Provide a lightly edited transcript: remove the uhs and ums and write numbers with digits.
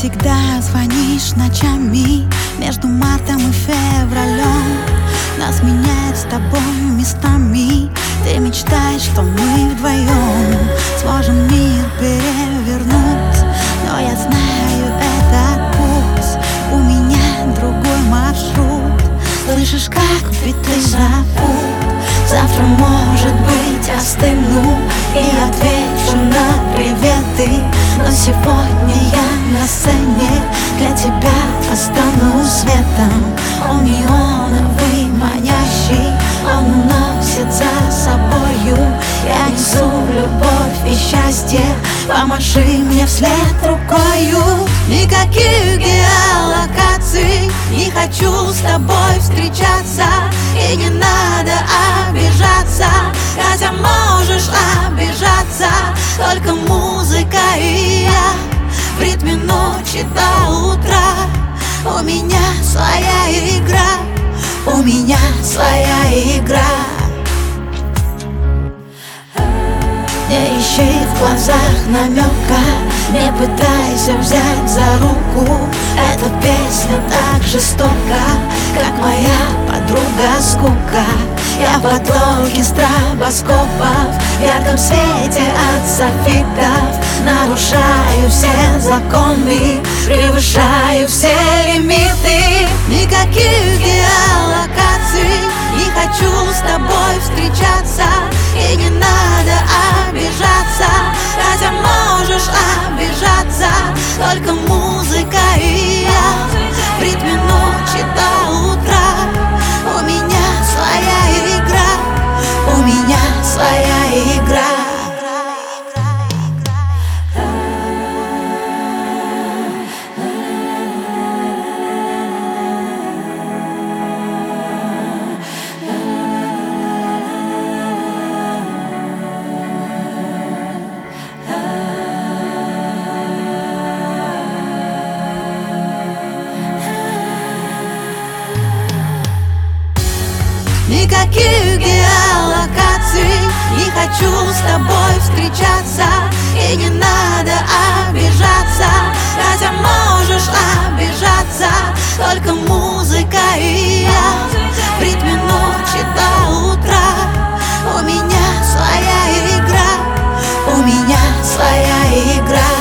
всегда звонишь ночами между мартом и февралем. Нас меняет с тобой местами. Ты мечтаешь, что мы вдвоем сможем мир перевернуть. Но я знаю этот путь, у меня другой маршрут. Слышишь, как биты зовут? Завтра, может быть, остыну и отвечу на приветы. Но сегодня я на сцене, для тебя останусь светом. Он неоновый, манящий, он уносит за собою. Я несу любовь и счастье, помаши мне вслед рукою. Никаких геолокаций, не хочу с тобой встречаться. И не надо обижаться, хотя можешь обижаться. Только музыка и я в ритме ночи до утра. У меня своя игра, у меня своя игра. Не ищи в глазах намека, не пытайся взять за руку. Эта песня так жестока, как моя подруга скука. Я в подлоге стробоскопов, в ярком свете от софитов. Нарушаю все законы, превышаю все лимиты. Никаких геолокаций, не хочу с тобой встречаться. И не надо обижаться, хотя можешь обижаться. Только музыка и я в ритме ночи до утра. У меня своя игра, у меня своя игра. Никаких геолокаций, не хочу с тобой встречаться. И не надо обижаться, хотя можешь обижаться. Только музыка и я в ритме ночи до утра. У меня своя игра, у меня своя игра.